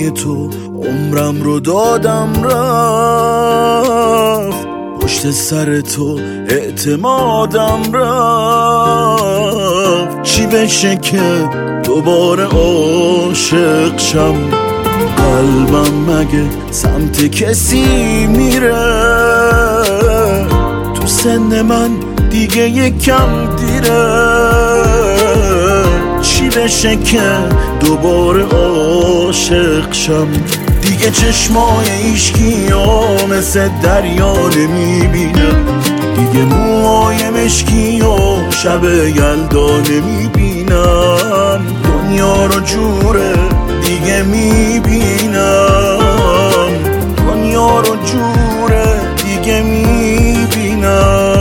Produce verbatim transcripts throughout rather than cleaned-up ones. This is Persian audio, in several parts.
پای تو عمرم رو دادم رفت، پشت سر تو اعتمادم رفت. چی بشه که دوباره عاشق شم؟ قلبم مگه سمت کسی میره؟ تو سن من دیگه یکم دیره. چی بشه که دوباره عاشق شم؟ دیگه چشمای ایشکیا مثل دریا نمیبینم، دیگه موهای مشکی و شب یلدا نمیبینم. دنیا رو جوره دیگه میبینم، دنیا رو جوره دیگه میبینم.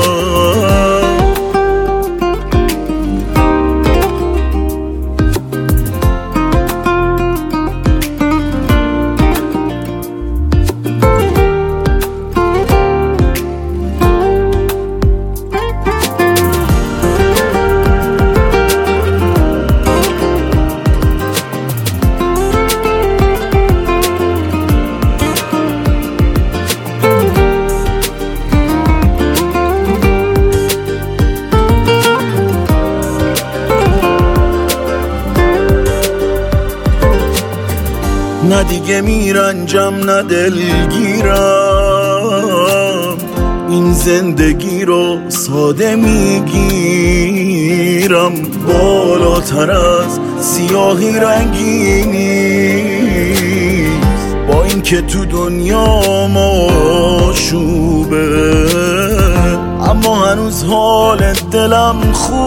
نه دیگه میرنجم نه دلگیرم، این زندگی رو ساده میگیرم. بالاتر از سیاهی رنگی نیست، با اینکه تو دنیا ماشوبه، اما هنوز حال دلم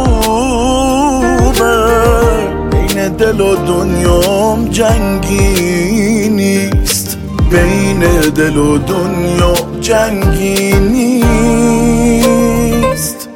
خوبه. بین دل و دنیام جنگی نیست، بین دل و دنیا جنگی نیست.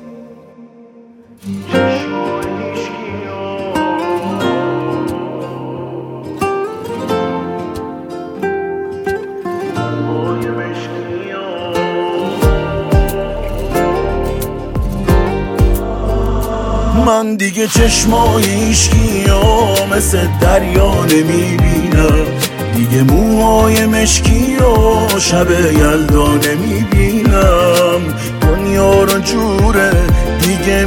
من دیگه چشمای عشقیا مثل دریا نمیبینم، دیگه موهای مشکی و شب یلدا نمیبینم. دنیا رو جوره دیگه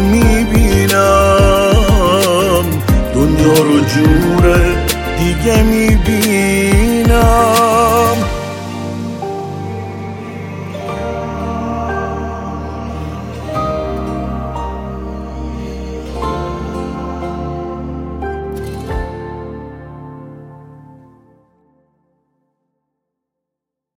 میبینم، دنیا رو جوره دیگه میبینم.